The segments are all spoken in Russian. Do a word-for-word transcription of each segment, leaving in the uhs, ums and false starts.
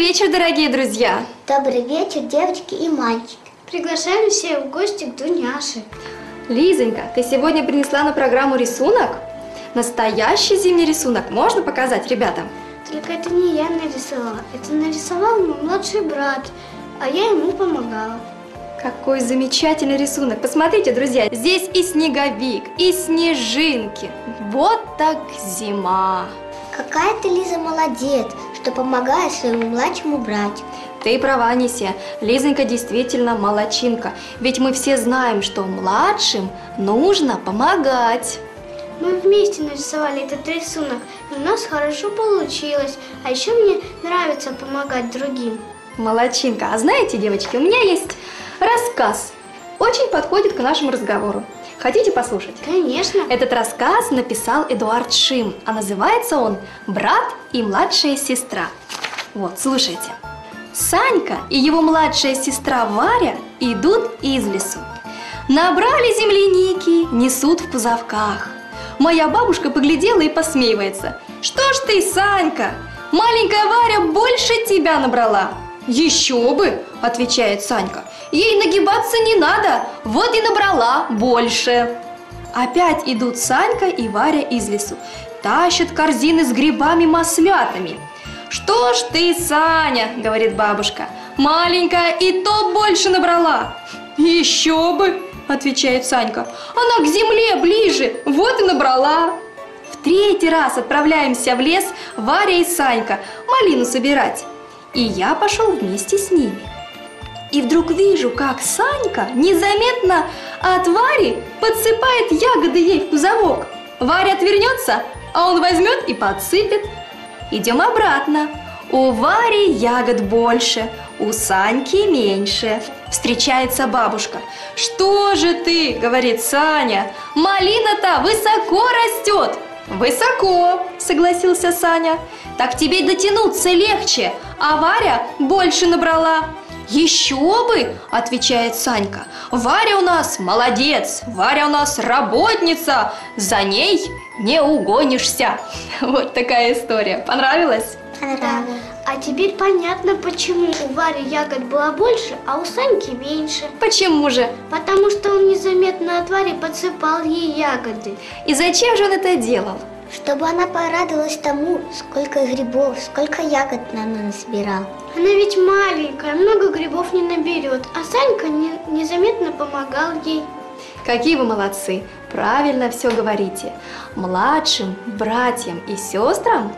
вечер, дорогие друзья! Добрый вечер, девочки и мальчики! Приглашаем всех в гости к Дуняше. Лизонька, ты сегодня принесла на программу рисунок? Настоящий зимний рисунок можно показать ребятам? Только это не я нарисовала, это нарисовал мой младший брат, а я ему помогала. Какой замечательный рисунок! Посмотрите, друзья, здесь и снеговик, и снежинки. Вот так зима! Какая ты, Лиза, молодец, что помогаешь своему младшему брату. Ты права, Анисия. Лизонька действительно молодчинка. Ведь мы все знаем, что младшим нужно помогать. Мы вместе нарисовали этот рисунок, и у нас хорошо получилось. А еще мне нравится помогать другим. Молодчинка. А знаете, девочки, у меня есть рассказ. Очень подходит к нашему разговору. Хотите послушать? Конечно. Этот рассказ написал Эдуард Шим, а называется он «Брат и младшая сестра». Вот, слушайте. Санька и его младшая сестра Варя идут из лесу. Набрали земляники, несут в кузовках. Моя бабушка поглядела и посмеивается. «Что ж ты, Санька, маленькая Варя больше тебя набрала». «Еще бы!» – отвечает Санька. «Ей нагибаться не надо, вот и набрала больше». Опять идут Санька и Варя из лесу. Тащат корзины с грибами-маслятами. «Что ж ты, Саня, – говорит бабушка, – маленькая и то больше набрала». «Еще бы!» – отвечает Санька. «Она к земле ближе, вот и набрала». В третий раз отправляемся в лес Варя и Санька малину собирать. И я пошел вместе с ними. И вдруг вижу, как Санька незаметно от Вари подсыпает ягоды ей в кузовок. Варя отвернется, а он возьмет и подсыпет. Идем обратно. У Вари ягод больше, у Саньки меньше. Встречается бабушка. «Что же ты, – говорит Саня, – малина-то высоко растет». «Высоко, – согласился Саня. Так тебе дотянуться легче, а Варя больше набрала». «Еще бы, – отвечает Санька, – Варя у нас молодец, Варя у нас работница, за ней не угонишься». Вот такая история. Понравилась? Понравилось. А теперь понятно, почему у Вари ягод было больше, а у Саньки меньше. Почему же? Потому что он незаметно от Вари подсыпал ей ягоды. И зачем же он это делал? Чтобы она порадовалась тому, сколько грибов, сколько ягод она насобирала. Она ведь маленькая, много грибов не наберет, а Санька не, незаметно помогал ей. Какие вы молодцы! Правильно все говорите. Младшим братьям и сестрам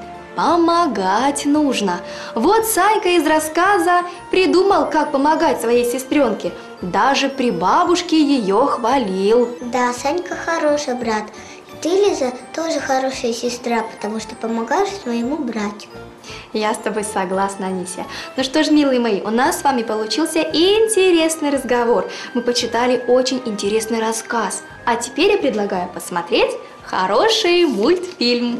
помогать нужно. Вот Санька из рассказа придумал, как помогать своей сестренке. Даже при бабушке ее хвалил. Да, Санька хороший брат. И ты, Лиза, тоже хорошая сестра, потому что помогаешь своему брату. Я с тобой согласна, Анисия. Ну что ж, милые мои, у нас с вами получился интересный разговор. Мы почитали очень интересный рассказ. А теперь я предлагаю посмотреть хороший мультфильм.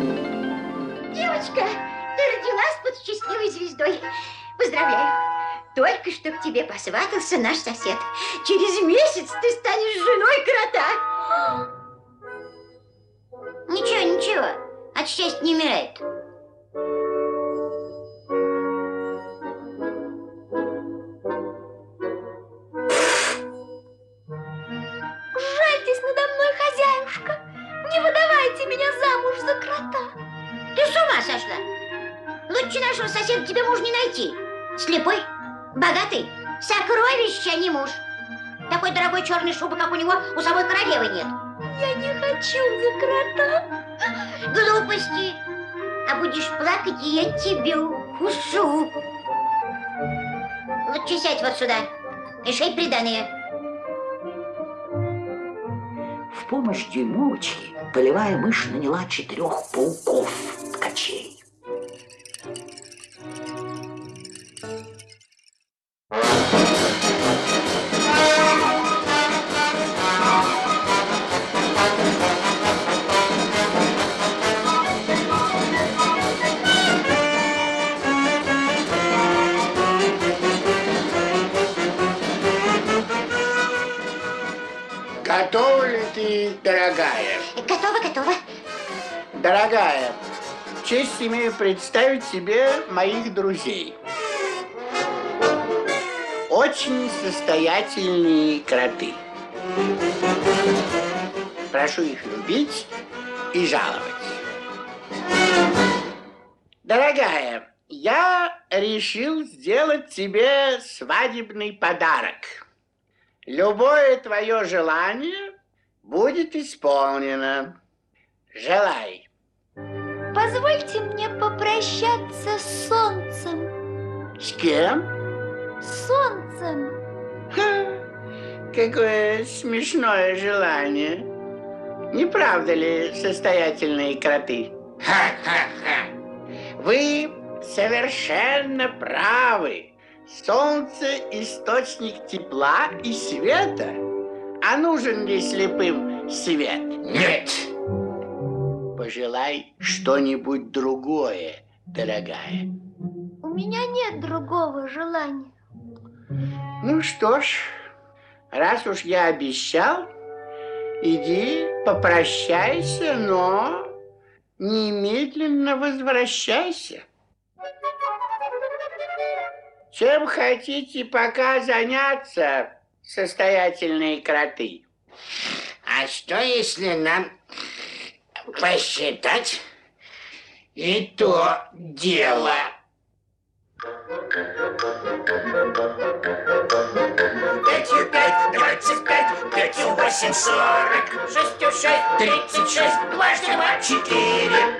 Девочка, ты родилась под счастливой звездой. Поздравляю. Только что к тебе посватался наш сосед. Через месяц ты станешь женой крота. Ничего, ничего. От счастья не умирает. Жальтесь надо мной, хозяюшка. Не выдавайте меня замуж за крота. Ты с ума сошла? Лучше нашего соседа тебе муж не найти. Слепой, богатый, сокровище, а не муж. Такой дорогой черной шубы, как у него, у самой королевы нет. Я не хочу за крота. Глупости. А будешь плакать, и я тебе укушу. Лучше сядь вот сюда. И шей приданое. В помощь дюймовочке полевая мышь наняла четырех пауков-ткачей. Готова ли ты, дорогая? Готово, готово. Дорогая, честь имею представить тебе моих друзей. очень состоятельные кроты. Прошу их любить и жаловать. Дорогая, я решил сделать тебе свадебный подарок. Любое твое желание будет исполнено. Желай. Позвольте мне попрощаться с солнцем. С кем? С солнцем. Ха, какое смешное желание. Не правда ли, состоятельные кроты? Ха-ха-ха. Вы совершенно правы. Солнце – источник тепла и света. А нужен ли слепым свет? Нет. Пожелай что-нибудь другое, дорогая. У меня нет другого желания. Ну что ж, раз уж я обещал, иди попрощайся, но немедленно возвращайся. Чем хотите пока заняться, состоятельные кроты? А что, если нам посчитать и то дело? Пятью пять, двадцать пять, пятью восемь, сорок, шестью шесть, тридцать шесть, дважды два, четыре.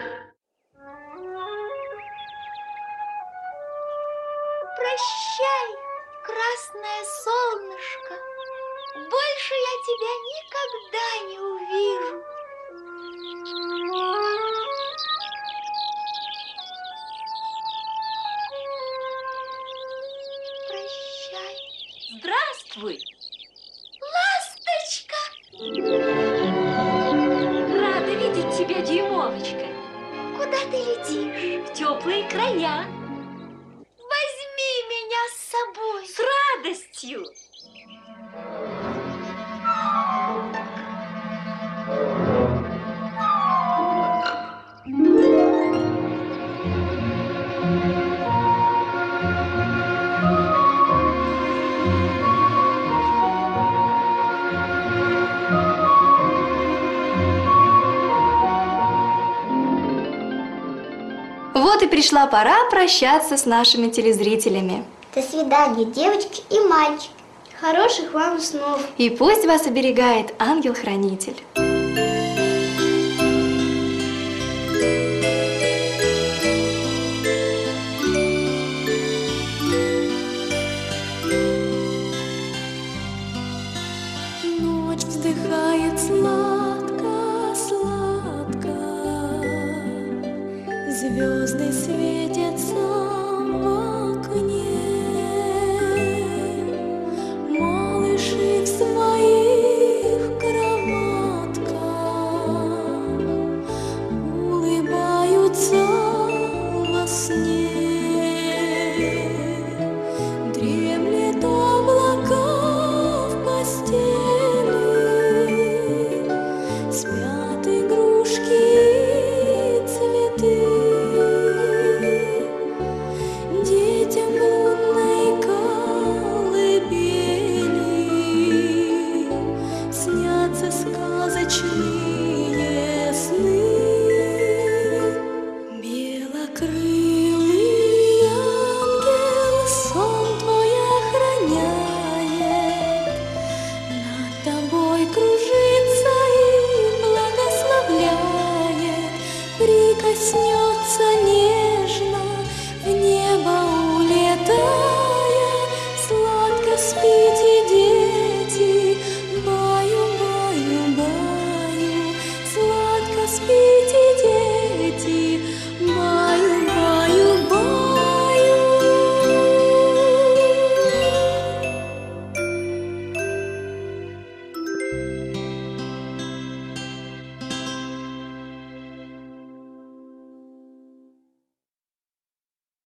Прощай, красное солнышко. Больше я тебя никогда не увижу. Прощай. Здравствуй! Ласточка! Рада видеть тебя, дюймовочка. Куда ты летишь? В теплые края. Возьми меня с собой. С радостью. Вот и пришла пора прощаться с нашими телезрителями. До свидания, девочки и мальчики. Хороших вам снов. И пусть вас оберегает ангел-хранитель. Ночь вздыхает сладко.